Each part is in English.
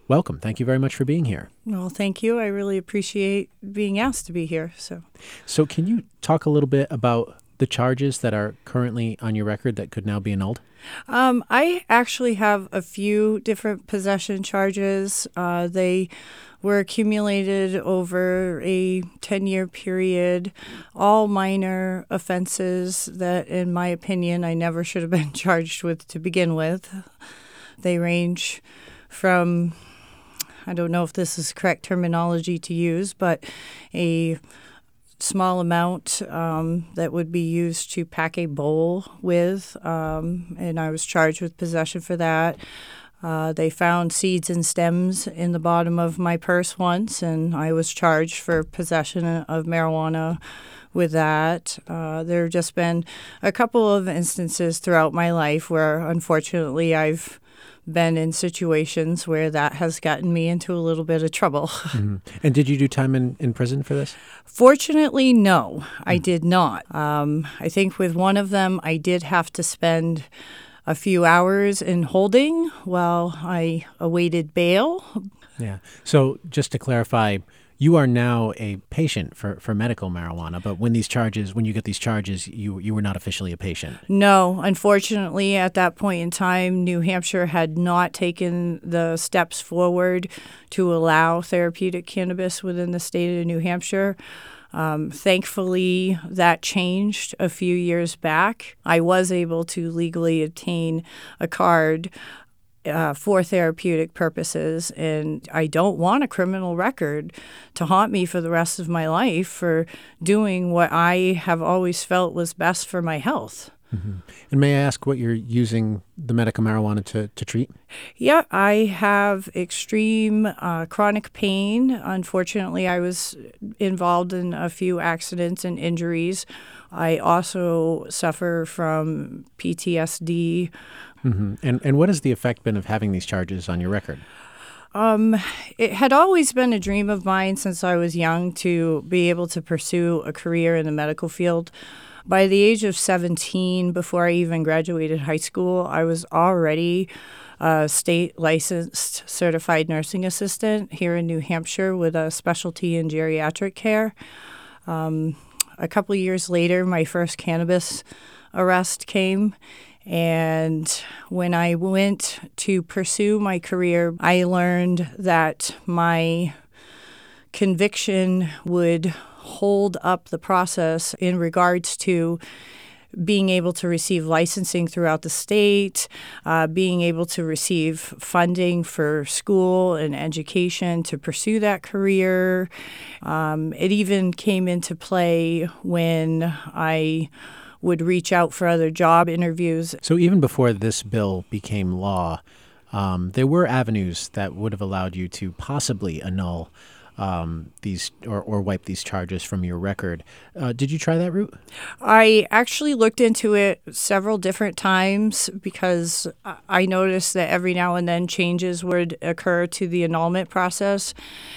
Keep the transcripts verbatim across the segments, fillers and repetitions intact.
welcome. Thank you very much for being here. Well, thank you. I really appreciate being asked to be here. So, So can you talk a little bit about the charges that are currently on your record that could now be annulled? um, I actually have a few different possession charges. Uh, they were accumulated over a ten-year period, all minor offenses that, in my opinion, I never should have been charged with to begin with. They range from, I don't know if this is correct terminology to use, but a small amount um, that would be used to pack a bowl with, um, and I was charged with possession for that. Uh, they found seeds and stems in the bottom of my purse once, and I was charged for possession of marijuana with that. Uh, there have just been a couple of instances throughout my life where, unfortunately, I've been in situations where that has gotten me into a little bit of trouble. Mm-hmm. And did you do time in, in prison for this? Fortunately, no, I did not. Um, I think with one of them, I did have to spend a few hours in holding while I awaited bail. Yeah. So just to clarify, you are now a patient for, for medical marijuana, but when these charges, when you get these charges, you you were not officially a patient. No, unfortunately, at that point in time, New Hampshire had not taken the steps forward to allow therapeutic cannabis within the state of New Hampshire. Um, thankfully, that changed a few years back. I was able to legally obtain a card Uh, for therapeutic purposes, and I don't want a criminal record to haunt me for the rest of my life for doing what I have always felt was best for my health. Mm-hmm. And may I ask what you're using the medical marijuana to, to treat? Yeah, I have extreme uh, chronic pain. Unfortunately, I was involved in a few accidents and injuries. I also suffer from P T S D. Mm-hmm. And and what has the effect been of having these charges on your record? Um, it had always been a dream of mine since I was young to be able to pursue a career in the medical field. By the age of seventeen, before I even graduated high school, I was already a state licensed certified nursing assistant here in New Hampshire with a specialty in geriatric care. Um, a couple of years later, my first cannabis arrest came. And when I went to pursue my career, I learned that my conviction would hold up the process in regards to being able to receive licensing throughout the state, uh, being able to receive funding for school and education to pursue that career. Um, it even came into play when I would reach out for other job interviews. So even before this bill became law, um, there were avenues that would have allowed you to possibly annul um, these or, or wipe these charges from your record. Uh, did you try that route? I actually looked into it several different times because I noticed that every now and then changes would occur to the annulment process.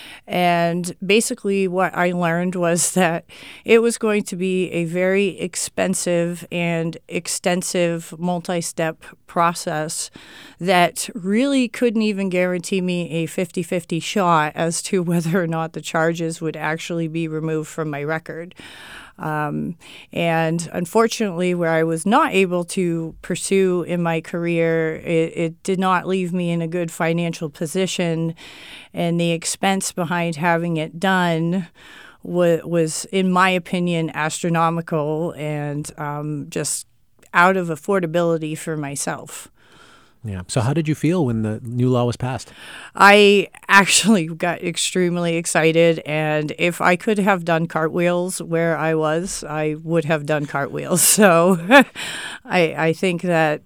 And basically what I learned was that it was going to be a very expensive and extensive multi-step process that really couldn't even guarantee me a fifty-fifty shot as to whether or not the charges would actually be removed from my record. Um, and unfortunately, where I was not able to pursue in my career, it, it did not leave me in a good financial position. And the expense behind having it done was, was in my opinion, astronomical and um, just out of affordability for myself. Yeah. So how did you feel when the new law was passed? I actually got extremely excited, and if I could have done cartwheels where I was, I would have done cartwheels. So I, I think that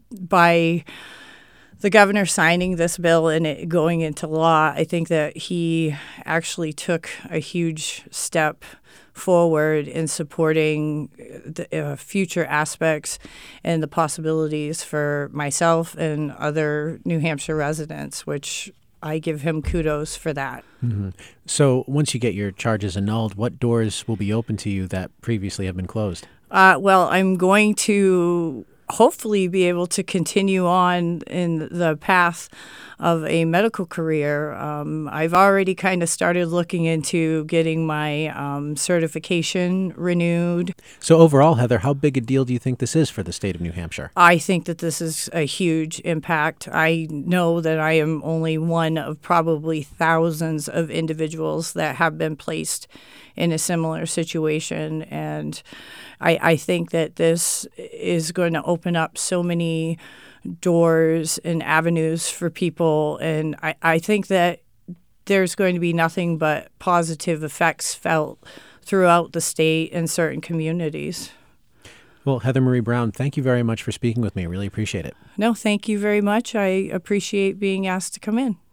by the governor signing this bill and it going into law, I think that he actually took a huge step forward in supporting the uh, future aspects and the possibilities for myself and other New Hampshire residents, which I give him kudos for that. Mm-hmm. So once you get your charges annulled, what doors will be open to you that previously have been closed? Uh, well, I'm going to hopefully be able to continue on in the path of a medical career. Um, I've already kind of started looking into getting my um, certification renewed. So overall, Heather, how big a deal do you think this is for the state of New Hampshire? I think that this is a huge impact. I know that I am only one of probably thousands of individuals that have been placed in a similar situation. And I, I think that this is going to open up so many doors and avenues for people. And I, I think that there's going to be nothing but positive effects felt throughout the state and certain communities. Well, Heather Marie Brown, thank you very much for speaking with me. I really appreciate it. No, thank you very much. I appreciate being asked to come in.